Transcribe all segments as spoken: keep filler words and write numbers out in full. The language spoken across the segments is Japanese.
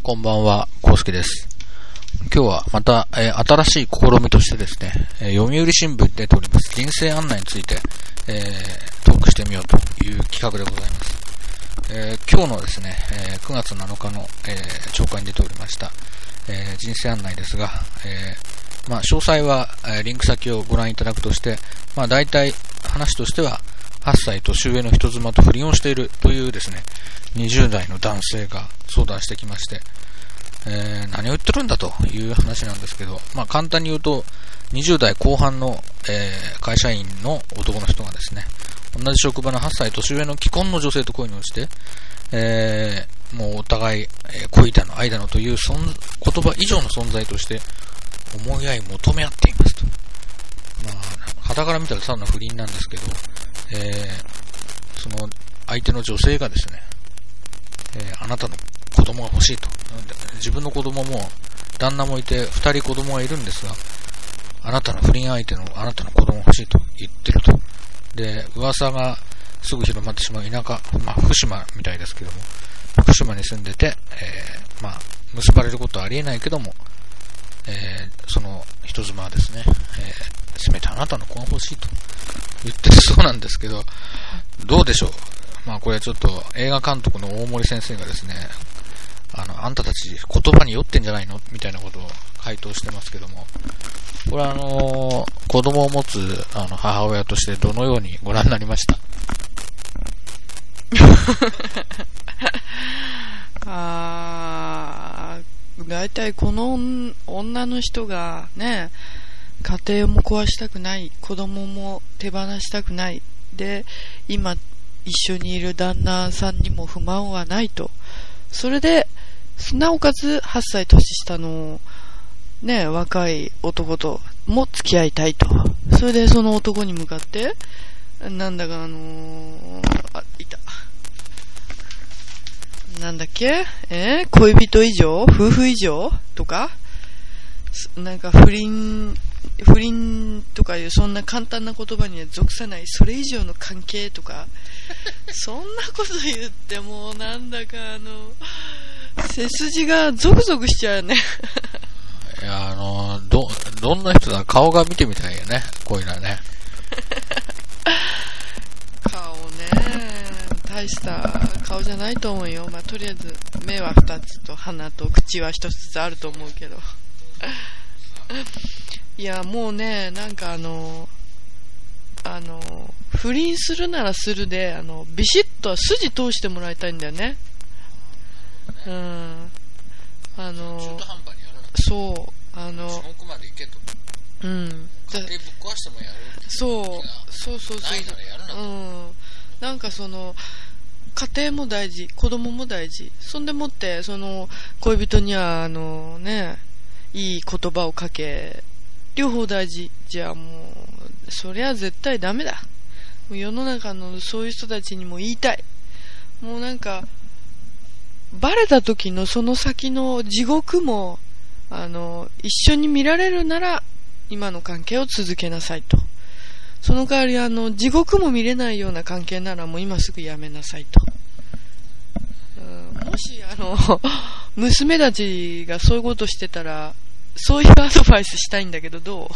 こんばんは、コウスケです。今日はまた、えー、新しい試みとしてですね、えー、読売新聞に出ております人生案内について、えー、トークしてみようという企画でございます。えー、今日のですね、えー、くがつなのかの、えー、朝刊に出ておりました、えー、人生案内ですが、えーまあ、詳細は、えー、リンク先をご覧いただくとして、まあ、大体話としてははっさい年上の人妻と不倫をしているというですね、にじゅう代の男性が相談してきまして、えー、何を言ってるんだという話なんですけど、まあ簡単に言うとにじゅう代後半の、えー、会社員の男の人がですね、同じ職場のはっさい年上の既婚の女性と恋に落ちて、えー、もうお互い、えー、恋だの愛だのという言葉以上の存在として思い合い求め合っていますと。まあ傍から見たらただの不倫なんですけど、えー、その相手の女性がですね、えー、あなたの子供が欲しいと。自分の子供も旦那もいて二人子供がいるんですが、あなたの不倫相手のあなたの子供が欲しいと言ってると。で、噂がすぐ広まってしまう田舎、まあ福島みたいですけども、福島に住んでて、えー、まあ結ばれることはありえないけども、えー、その人妻はですね、えー、せめてあなたの子が欲しいと言ってるそうなんですけど、どうでしょう。まあこれちょっと映画監督の大森先生がですね、あの、あんたたち言葉に酔ってんじゃないのみたいなことを回答してますけども、これはあのー、子供を持つあの母親としてどのようにご覧になりました？ あー、だいたいこの女の人がね、家庭も壊したくない、子供も手放したくない、で、今一緒にいる旦那さんにも不満はないと。それで、なおかつはっさい年下のね、若い男とも付き合いたいと。それでその男に向かって、なんだかあのー、あ、いた。なんだっけえー、恋人以上夫婦以上とかなんか不倫、不倫とかいうそんな簡単な言葉には属さないそれ以上の関係とかそんなこと言ってもうなんだかあの背筋がゾクゾクしちゃうねいや、あのどどんな人だ、顔が見てみたいよね、こういうのはね顔ね、大した顔じゃないと思うよ。まあとりあえず目はふたつと鼻と口はひとつずつあると思うけどいやもうね、なんかあのあの不倫するならするで、あのビシッと筋通してもらいたいんだよね。うん、あの中途半端にやるな。 そうあの地獄まで行けと。 うん。 家庭ぶっ壊してもやる。 そうそうそうそう。 ないならやるなと。 うん。なんかその家庭も大事、子供も大事。そんでもってその恋人にはあのね、いい言葉をかけ、両方大事。じゃあもうそりゃ絶対ダメだ。もう世の中のそういう人たちにも言いたい。もうなんかバレた時のその先の地獄もあの一緒に見られるなら今の関係を続けなさいと。その代わりあの地獄も見れないような関係ならもう今すぐやめなさいと。うん、もしあの娘たちがそういうことしてたらそういうアドバイスしたいんだけどど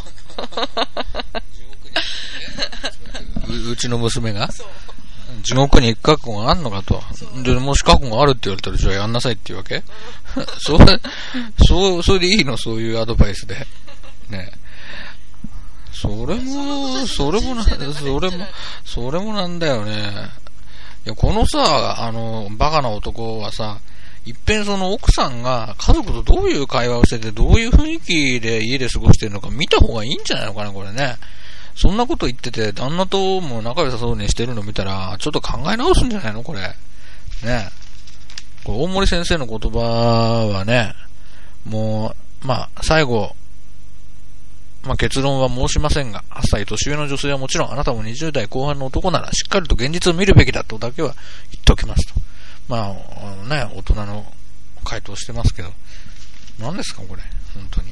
うう, うちの娘が地獄に行く覚悟があんのかと。でもし覚悟があるって言われたらじゃあやんなさいっていうわけそれそうそれでいいの、そういうアドバイスでね。それもそれもなそれもそれもなんだよね。いやこのさ、あのバカな男はさ、いっぺんその奥さんが家族とどういう会話をしててどういう雰囲気で家で過ごしてるのか見た方がいいんじゃないのかな、これね。そんなこと言ってて旦那とも仲良さそうにしてるの見たらちょっと考え直すんじゃないのこれね。これ大森先生の言葉はね、もうまあ最後、まあ、結論は申しませんが、はっさい年上の女性はもちろんあなたもにじゅう代後半の男ならしっかりと現実を見るべきだとだけは言っておきますと。まあ、あのね、大人の回答してますけど、何ですかこれ本当に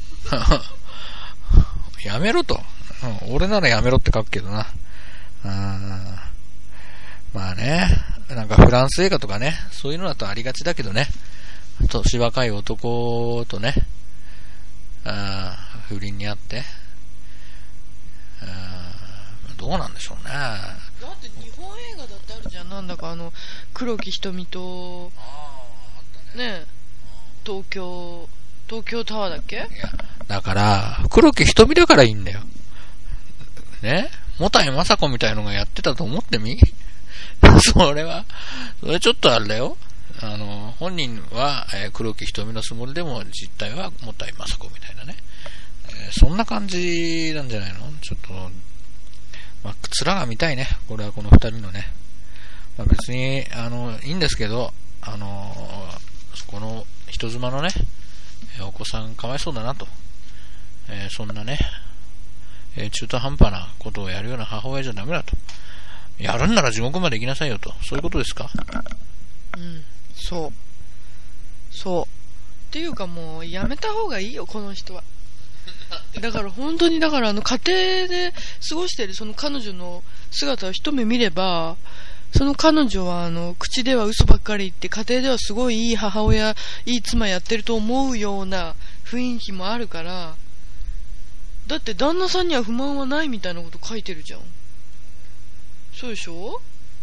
やめろと、うん、俺ならやめろって書くけどな。あまあね、なんかフランス映画とかね、そういうのだとありがちだけどね、 年若い男とね、あ不倫にあって、あどうなんでしょうね。 だって日本映画だってあるじゃん。なんだかあの黒木瞳とああったね。 ね、東京東京タワーだっけ？ いやだから黒木瞳だからいいんだよ。ね、もたいまさこみたいのがやってたと思ってみそれはそれちょっとあれだよ。あの本人は、えー、黒木瞳のつもりでも実態はもたいまさこみたいなね、えー、そんな感じなんじゃないの。ちょっと、まあ、面が見たいね。これはこの二人のね、まあ、別にあのいいんですけど、あのこの人妻のねお子さんかわいそうだなと、えー、そんなね、えー、中途半端なことをやるような母親じゃダメだと。やるんなら地獄まで行きなさいよと。そういうことですか。 うん、そうそうっていうかもうやめた方がいいよこの人は。だから本当にだからあの家庭で過ごしているその彼女の姿を一目見れば、その彼女はあの口では嘘ばっかり言って家庭ではすごいいい母親いい妻やってると思うような雰囲気もあるから。だって旦那さんには不満はないみたいなこと書いてるじゃん。そうでしょ。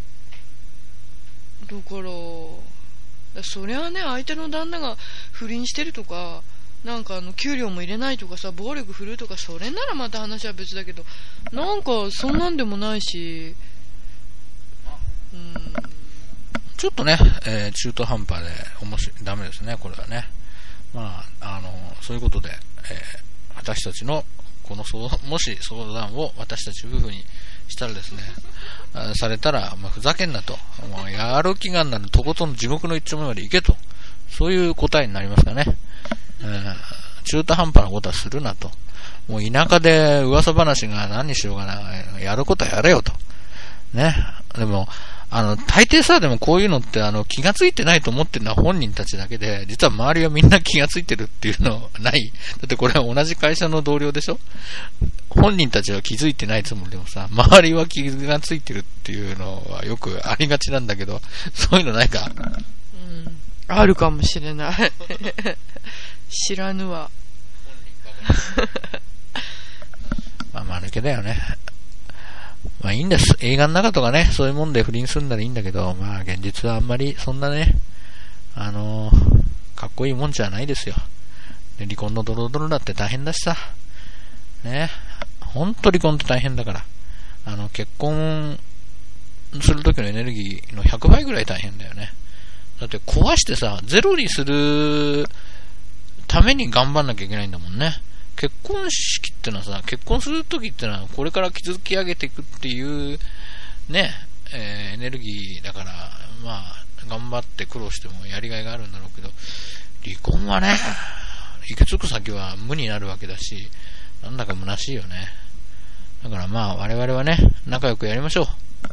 だからそりゃあね、相手の旦那が不倫してるとかなんかあの給料も入れないとかさ、暴力振るうとか、それならまた話は別だけど、なんかそんなんでもないし、うん、 ちょっとね、えー、中途半端で面白いダメですねこれはね。まああのそういうことで、えー、私たちのこの相もし相談を私たち夫婦にしたらですねされたら、まあ、ふざけんなと、もうやる気があんならとことん地獄の一丁目まで行けと、そういう答えになりますかね。えー、中途半端なことはするなと。もう田舎で噂話が何にしようかな、やることはやれよとね。でもあの大抵さ、でもこういうのってあの気がついてないと思ってるのは本人たちだけで、実は周りはみんな気がついてるっていうのない。だってこれは同じ会社の同僚でしょ。本人たちは気づいてないつもりでもさ、周りは気がついてるっていうのはよくありがちなんだけど、そういうのないか。 うん、あるかもしれない知らぬわまあ間抜けだよね。まあいいんです。映画の中とかね、そういうもんで不倫するんならいいんだけど、まあ現実はあんまりそんなね、あのー、かっこいいもんじゃないですよ。で離婚のドロドロだって大変だしさ、ね、ほんと離婚って大変だから、あの結婚するときのエネルギーのひゃくばいぐらい大変だよね。だって壊してさ、ゼロにするために頑張んなきゃいけないんだもんね。結婚式ってのはさ、結婚するときってのはこれから築き上げていくっていうね、えー、エネルギーだから、まあ頑張って苦労してもやりがいがあるんだろうけど、離婚はね、行き着く先は無になるわけだし、なんだか虚しいよね。だからまあ我々はね、仲良くやりましょう。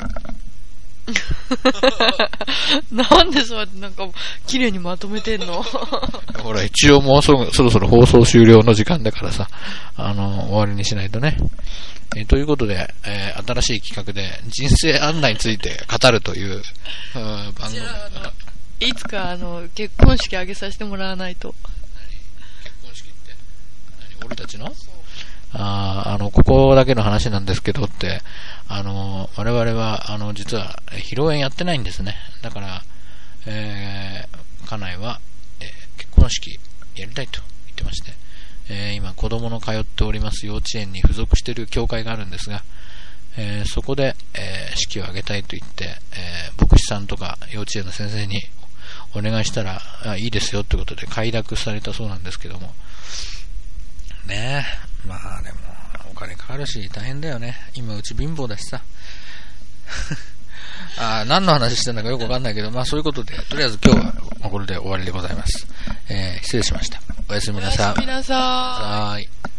なんでそうやってなんか綺麗にまとめてんのほら一応もう そ, そろそろ放送終了の時間だからさ、あの終わりにしないとね、えー、ということで、えー、新しい企画で人生案内について語るという、うん、番組。 いつかあの結婚式挙げさせてもらわないと。 何結婚式って何、俺たちのああのここだけの話なんですけどって、あの我々はあの実は披露宴やってないんですね。だから、えー、家内は、えー、結婚式やりたいと言ってまして、えー、今子供の通っております幼稚園に付属している教会があるんですが、えー、そこで、えー、式を挙げたいと言って、えー、牧師さんとか幼稚園の先生にお願いしたらあいいですよということで快諾されたそうなんですけどもね。えまあでもお金かかるし大変だよね。今うち貧乏だしさあ何の話してんだかよくわかんないけど、まあそういうことでとりあえず今日はこれで終わりでございます。えー、失礼しました。おやすみなさい。 おやすみなさい。 はい。